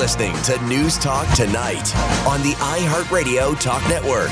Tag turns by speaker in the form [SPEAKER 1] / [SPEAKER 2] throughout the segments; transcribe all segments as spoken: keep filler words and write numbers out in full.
[SPEAKER 1] listening to News Talk Tonight on the iHeartRadio Talk Network.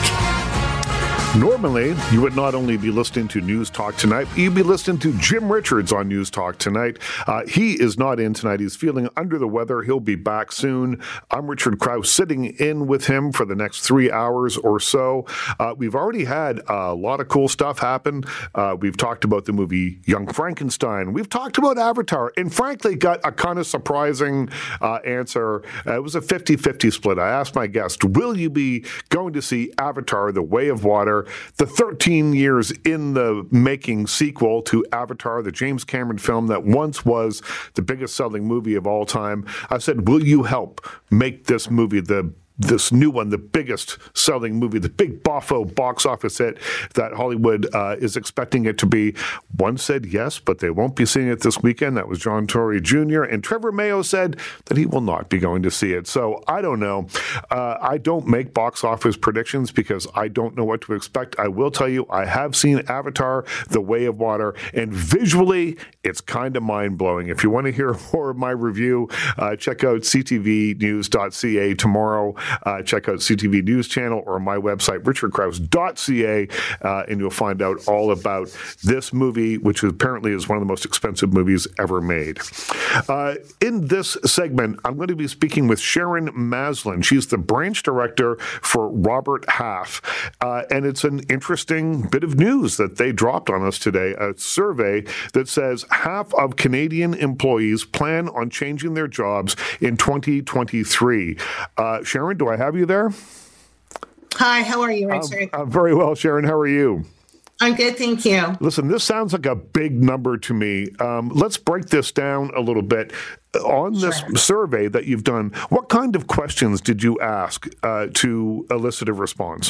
[SPEAKER 2] Normally, you would not only be listening to News Talk Tonight, but you'd be listening to Jim Richards on News Talk Tonight. Uh, he is not in tonight. He's feeling under the weather. He'll be back soon. I'm Richard Krause, sitting in with him for the next three hours or so. Uh, we've already had a lot of cool stuff happen. Uh, we've talked about the movie Young Frankenstein. We've talked about Avatar, and frankly got a kind of surprising uh, answer. Uh, it was a fifty-fifty split. I asked my guest, will you be going to see Avatar, The Way of Water, the thirteen years in the making sequel to Avatar, the James Cameron film that once was the biggest selling movie of all time? I said, will you help make this movie the this new one, the biggest selling movie, the big boffo box office hit that Hollywood uh, is expecting it to be? One said yes, but they won't be seeing it this weekend. That was John Tory Junior And Trevor Mayo said that he will not be going to see it. So I don't know. Uh, I don't make box office predictions because I don't know what to expect. I will tell you, I have seen Avatar, The Way of Water, and visually, it's kind of mind-blowing. If you want to hear more of my review, uh, check out c t v news dot c a tomorrow. Uh, check out C T V News Channel or my website, richard krause dot c a, uh, and you'll find out all about this movie, which apparently is one of the most expensive movies ever made. Uh, in this segment, I'm going to be speaking with Sharon Maslin. She's the branch director for Robert Half, uh, and it's an interesting bit of news that they dropped on us today, a survey that says half of Canadian employees plan on changing their jobs in twenty twenty-three. Uh, Sharon, do I have you there?
[SPEAKER 3] Hi, how are you, Richard?
[SPEAKER 2] I'm, I'm very well, Sharon. How are you?
[SPEAKER 3] I'm good, thank you.
[SPEAKER 2] Listen, this sounds like a big number to me. Um, let's break this down a little bit. On this sure. survey that you've done, what kind of questions did you ask uh, to elicit a response?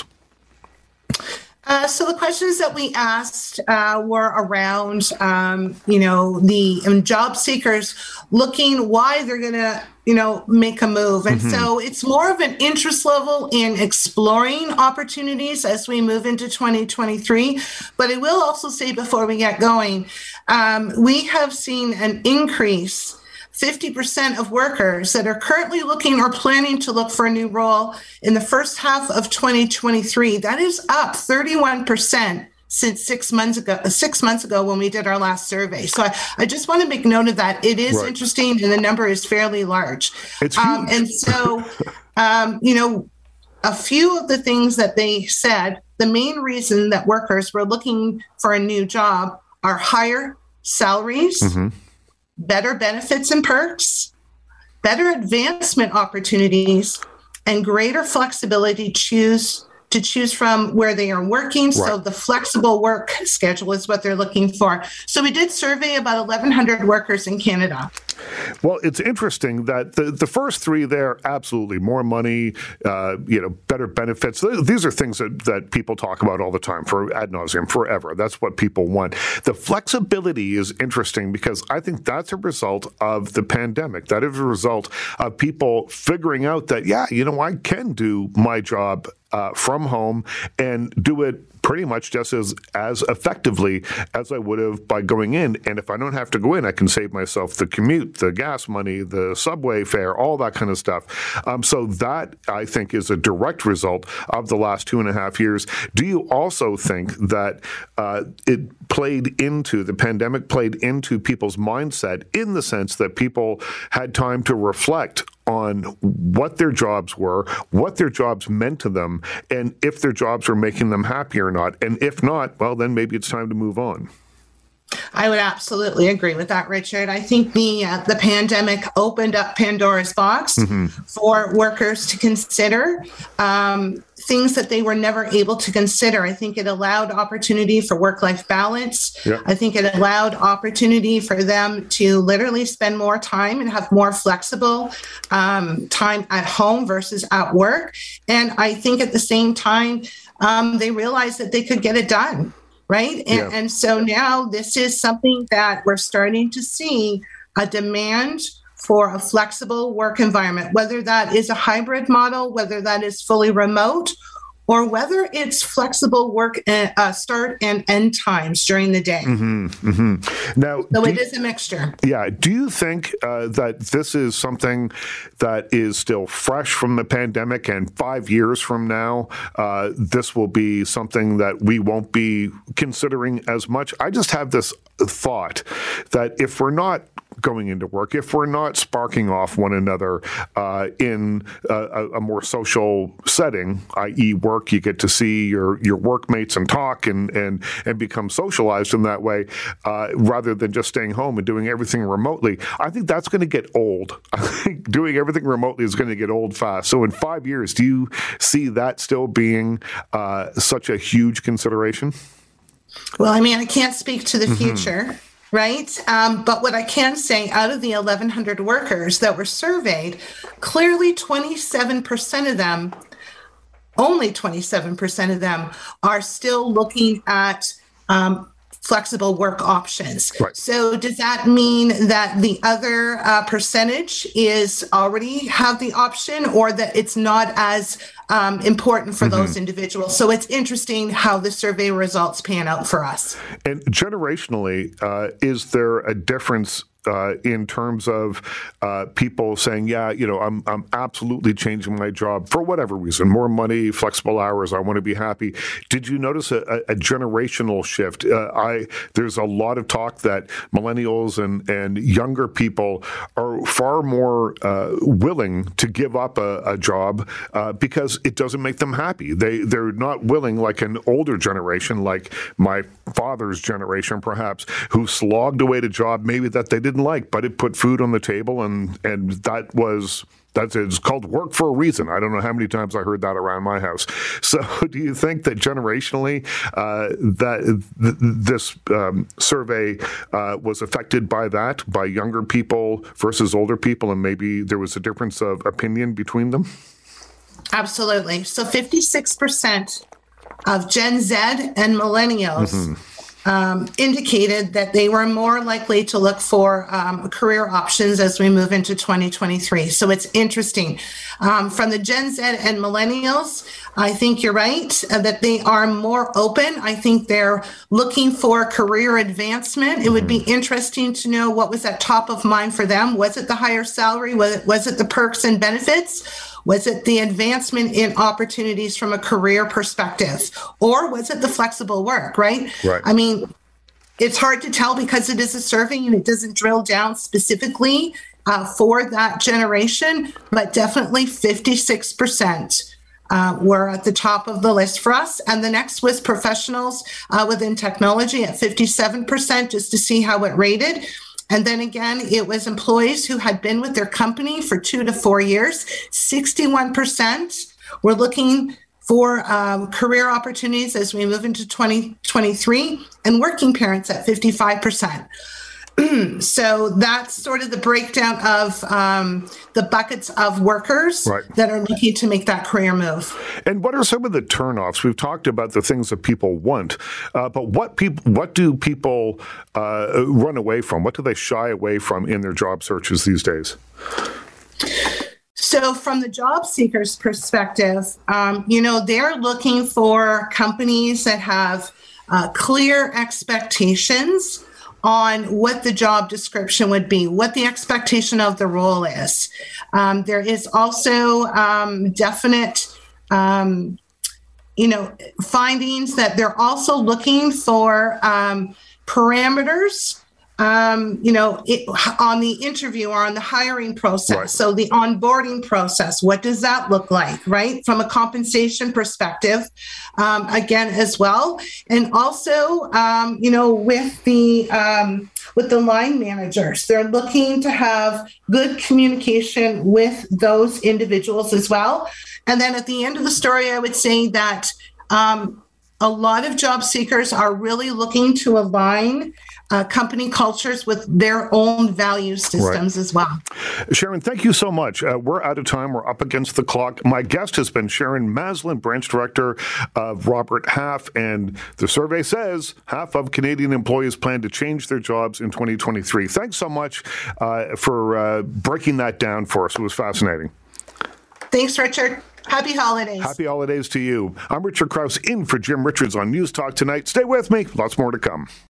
[SPEAKER 3] Uh, so the questions that we asked uh, were around, um, you know, the um, job seekers looking why they're going to, you know, make a move. And mm-hmm. so it's more of an interest level in exploring opportunities as we move into twenty twenty-three. But I will also say before we get going, um, we have seen an increase fifty percent of workers that are currently looking or planning to look for a new role in the first half of twenty twenty-three. That is up thirty-one percent since six months ago, six months ago when we did our last survey. So I, I just want to make note of that. It is right. interesting, and the number is fairly large.
[SPEAKER 2] It's
[SPEAKER 3] um, and so, um, you know, a few of the things that they said, the main reason that workers were looking for a new job are higher salaries, mm-hmm. better benefits and perks, better advancement opportunities, and greater flexibility choose to choose from where they are working. Right. So the flexible work schedule is what they're looking for. So we did survey about eleven hundred workers in Canada.
[SPEAKER 2] Well, it's interesting that the, the first three there, absolutely, more money, uh, you know, better benefits. These are things that, that people talk about all the time for ad nauseum, forever. That's what people want. The flexibility is interesting because I think that's a result of the pandemic. That is a result of people figuring out that, yeah, you know, I can do my job uh, from home and do it pretty much just as, as effectively as I would have by going in. And if I don't have to go in, I can save myself the commute, the gas money, the subway fare, all that kind of stuff. Um, so that, I think, is a direct result of the last two and a half years. Do you also think that uh, it played into, the pandemic played into people's mindset in the sense that people had time to reflect on what their jobs were, what their jobs meant to them, and if their jobs were making them happy or not? And if not, well, then maybe it's time to move on.
[SPEAKER 3] I would absolutely agree with that, Richard. I think the uh, the pandemic opened up Pandora's box mm-hmm. for workers to consider um, things that they were never able to consider. I think it allowed opportunity for work-life balance. Yeah. I think it allowed opportunity for them to literally spend more time and have more flexible um, time at home versus at work. And I think at the same time, um, they realized that they could get it done. Right. And, yeah. and so now this is something that we're starting to see a demand for a flexible work environment, whether that is a hybrid model, whether that is fully remote, or whether it's flexible work uh, start and end times during the day.
[SPEAKER 2] Mm-hmm, mm-hmm. Now,
[SPEAKER 3] so
[SPEAKER 2] do,
[SPEAKER 3] it is a mixture.
[SPEAKER 2] Yeah. Do you think uh, that this is something that is still fresh from the pandemic, and five years from now, uh, this will be something that we won't be considering as much? I just have this thought that if we're not going into work, if we're not sparking off one another uh, in a, a more social setting, that is work, you get to see your, your workmates and talk and, and, and become socialized in that way, uh, rather than just staying home and doing everything remotely, I think that's going to get old. I think doing everything remotely is going to get old fast. So in five years, do you see that still being uh, such a huge consideration?
[SPEAKER 3] Well, I mean, I can't speak to the future. Mm-hmm. Right. Um, but what I can say, out of the eleven hundred workers that were surveyed, clearly twenty-seven percent of them, only twenty-seven percent of them are still looking at um, flexible work options.
[SPEAKER 2] Right.
[SPEAKER 3] So does that mean that the other uh, percentage is already have the option, or that it's not as um, important for mm-hmm. those individuals? So it's interesting how the survey results pan out for us.
[SPEAKER 2] And generationally, uh, is there a difference Uh, in terms of uh, people saying, yeah, you know, I'm I'm absolutely changing my job for whatever reason, more money, flexible hours, I want to be happy. Did you notice a, a generational shift? Uh, I there's a lot of talk that millennials and, and younger people are far more uh, willing to give up a, a job uh, because it doesn't make them happy. They, they're not willing, like an older generation, like my father's generation perhaps, who slogged away at a job maybe that they didn't like, but it put food on the table, and and that was that's it's called work for a reason. I don't know how many times I heard that around my house. So, do you think that generationally uh, that th- this um, survey uh, was affected by that, by younger people versus older people, and maybe there was a difference of opinion between them?
[SPEAKER 3] Absolutely. So, fifty-six percent of Gen Z and millennials. Mm-hmm. Um, indicated that they were more likely to look for um, career options as we move into twenty twenty-three. So it's interesting. Um, from the Gen Z and millennials, I think you're right, uh, that they are more open. I think they're looking for career advancement. It would be interesting to know what was at top of mind for them. Was it the higher salary? Was it, was it the perks and benefits? Was it the advancement in opportunities from a career perspective? Or was it the flexible work, right?
[SPEAKER 2] Right.
[SPEAKER 3] I mean, it's hard to tell because it is a survey and it doesn't drill down specifically uh, for that generation, but definitely fifty-six percent uh, were at the top of the list for us. And the next was professionals uh, within technology at fifty-seven percent, just to see how it rated. And then again, it was employees who had been with their company for two to four years. sixty-one percent were looking for um, career opportunities as we move into twenty twenty-three, and working parents at fifty-five percent. So that's sort of the breakdown of um, the buckets of workers
[SPEAKER 2] right.
[SPEAKER 3] that are looking to make that career move.
[SPEAKER 2] And what are some of the turnoffs? We've talked about the things that people want, uh, but what people, what do people uh, run away from? What do they shy away from in their job searches these days?
[SPEAKER 3] So from the job seeker's perspective, um, you know, they're looking for companies that have uh, clear expectations on what the job description would be, what the expectation of the role is. Um, there is also um, definite, um, you know, findings that they're also looking for um, parameters, um, you know, it, on the interview or on the hiring process.
[SPEAKER 2] Right.
[SPEAKER 3] So the onboarding process, what does that look like, right? From a compensation perspective, um, again, as well. And also, um, you know, with the, um, with the line managers, they're looking to have good communication with those individuals as well. And then at the end of the story, I would say that um, a lot of job seekers are really looking to align Uh, company cultures with their own value systems right. as well.
[SPEAKER 2] Sharon, thank you so much. Uh, we're out of time. We're up against the clock. My guest has been Sharon Maslin, branch director of Robert Half, and the survey says half of Canadian employees plan to change their jobs in twenty twenty-three. Thanks so much uh, for uh, breaking that down for us. It was fascinating.
[SPEAKER 3] Thanks, Richard. Happy holidays.
[SPEAKER 2] Happy holidays to you. I'm Richard Krause in for Jim Richards on News Talk Tonight. Stay with me. Lots more to come.